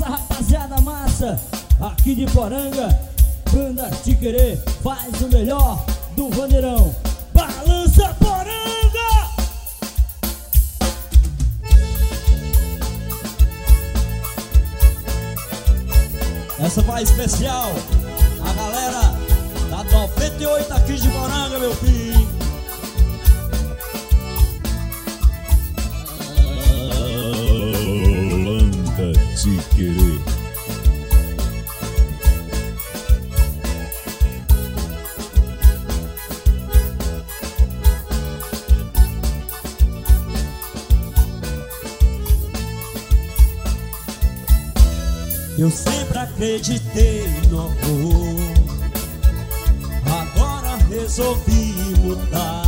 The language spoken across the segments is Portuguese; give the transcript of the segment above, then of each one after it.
essa rapaziada massa aqui de Poranga, banda Te Querer faz o melhor do Vandeirão. Balança Poranga! Essa vai especial a galera da 98 aqui de Poranga, meu filho. Banda Te Querer. Eu sempre acreditei no amor, agora resolvi mudar.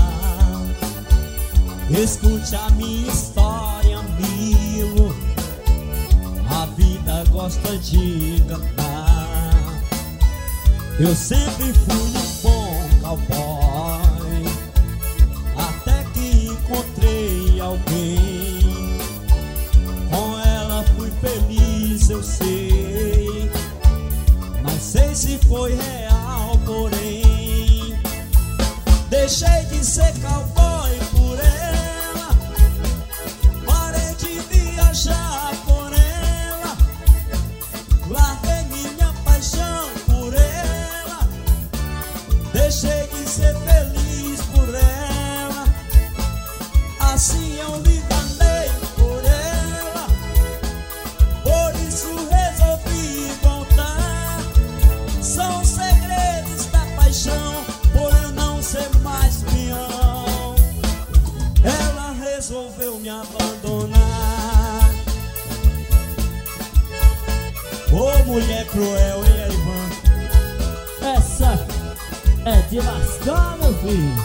Escute a minha história, amigo, a vida gosta de cantar. Eu sempre fui um bom cowboy, até que encontrei alguém. Com ela fui feliz, eu sei. Não sei se foi real, porém deixei de ser cowboy por ela. Parei de viajar por ela. Larguei minha paixão por ela. Deixei de ser feliz por ela. Assim eu me enganei por ela. Por isso resolvi voltar. São segredos da paixão, por eu não ser mais peão. Ela resolveu me abandonar. Ô mulher cruel, hein, Ivan? Essa é de lascar, meu filho.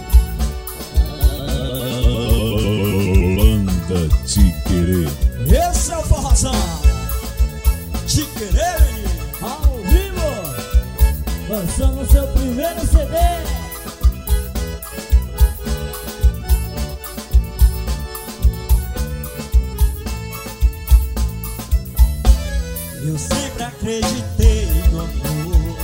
Banda Te Querer. Esse é o forrozão Te Querer, menino. Ao vivo, lançando seu primeiro CD. Eu sempre acreditei no amor,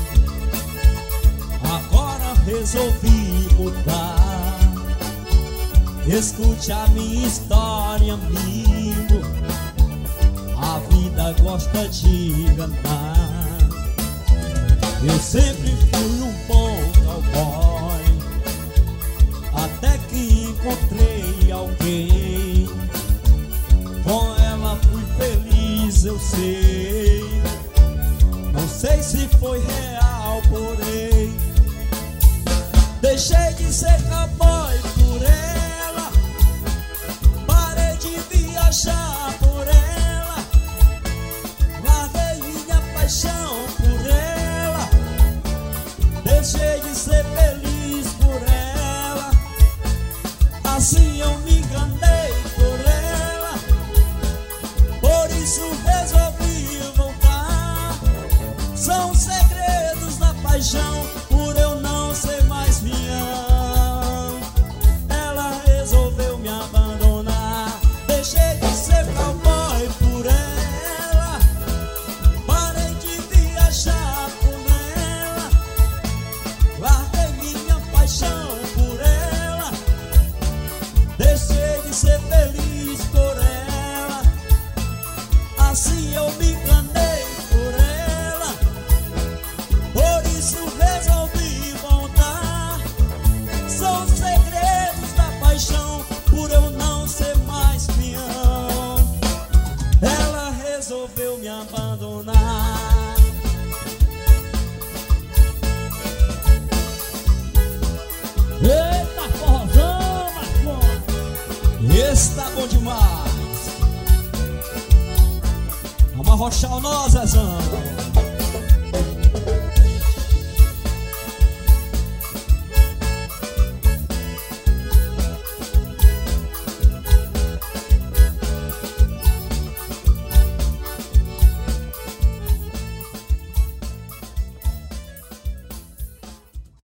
agora resolvi mudar. Escute a minha história, amigo, a vida gosta de enganar. Eu sempre fui um bom cowboy, até que encontrei alguém. Com ela fui feliz, eu sei. Não sei se foi real, porém deixei de ser cowboy por ela. Parei de viajar por ela. Larguei minha paixão por ela. Deixei de ser feliz por ela. Assim eu me enganei por ela. Por isso resolvi voltar. São segredos da paixão, por eu não ser mais peão. Ela resolveu me abandonar. Deixei de ser cowboy por ela. Parei de viajar por ela. Larguei minha paixão por ela. Deixei de ser feliz por ela. Assim eu me enganei por ela. Por isso resolvi voltar. São segredos da paixão, por eu não ser mais peão. Ela resolveu me abandonar. Eita, forrozão, Marcão. Esse tá bom demais. Vamos arrochar o nó, Zezão.